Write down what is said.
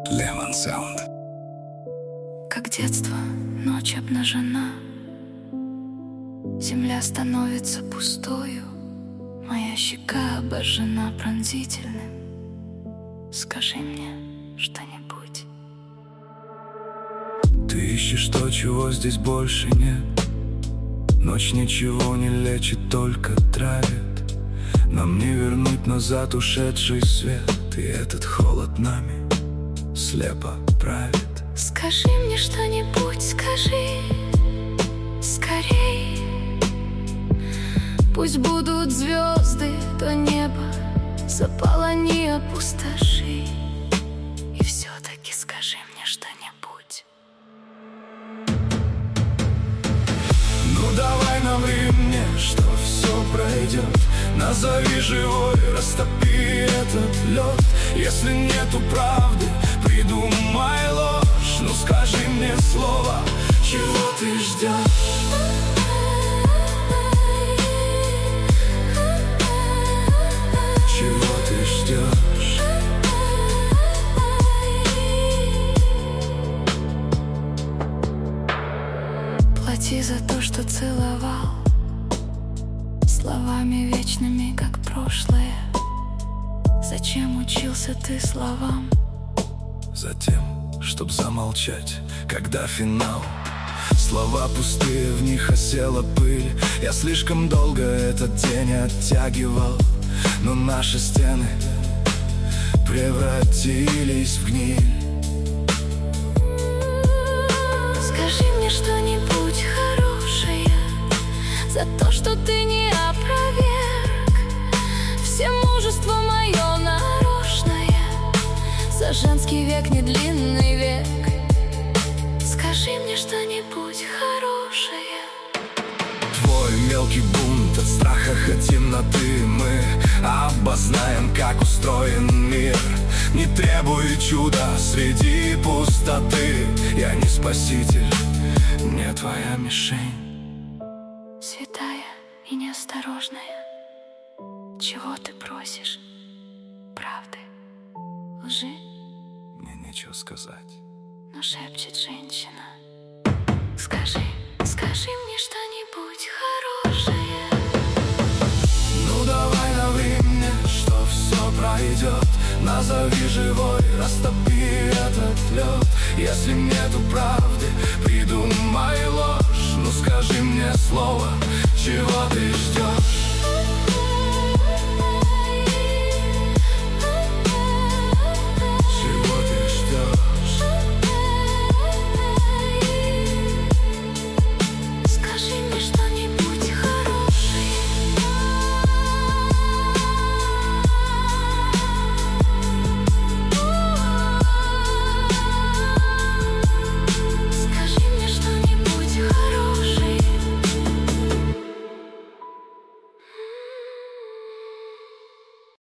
Lemon Sound. Как детство, ночь обнажена, земля становится пустою, моя щека обожжена пронзительным. Скажи мне что-нибудь. Ты ищешь то, чего здесь больше нет. Ночь ничего не лечит, только травит. Нам не вернуть назад ушедший свет, и этот холод нами слепо правит. Скажи мне что-нибудь, скажи скорей. Пусть будут звезды, то небо заполони, опустоши. И все-таки скажи мне что-нибудь. Ну давай наври мне, что все пройдет. Назови живой, растопи этот лед. Если нету правды, придумай ложь. Ну скажи мне слово, чего ты ждешь? Чего ты ждешь? Плати за то, что целовал словами вечными, как прошлое. Зачем учился ты словам? Затем, чтоб замолчать, когда финал. Слова пустые, в них осела пыль. Я слишком долго этот день оттягивал, но наши стены превратились в гниль. Скажи мне что-нибудь хорошее за то, что ты не опроверг все мужество мое нарочное, за женский век, не длинный век. Скажи мне что-нибудь хорошее. Твой мелкий бунт от страха, от темноты. Мы обознаем, как устроен мир. Не требуй чуда среди пустоты. Я не спаситель, не твоя мишень. Святая и неосторожная, чего ты просишь? Правды? Лжи? Мне нечего сказать. Но шепчет женщина. Скажи мне что-нибудь хорошее. Ну давай наври мне, что все пройдет. Назови живой, растопи этот лед. Если нету правды, придумай ложь. Ну скажи мне слово, чего ты ждешь?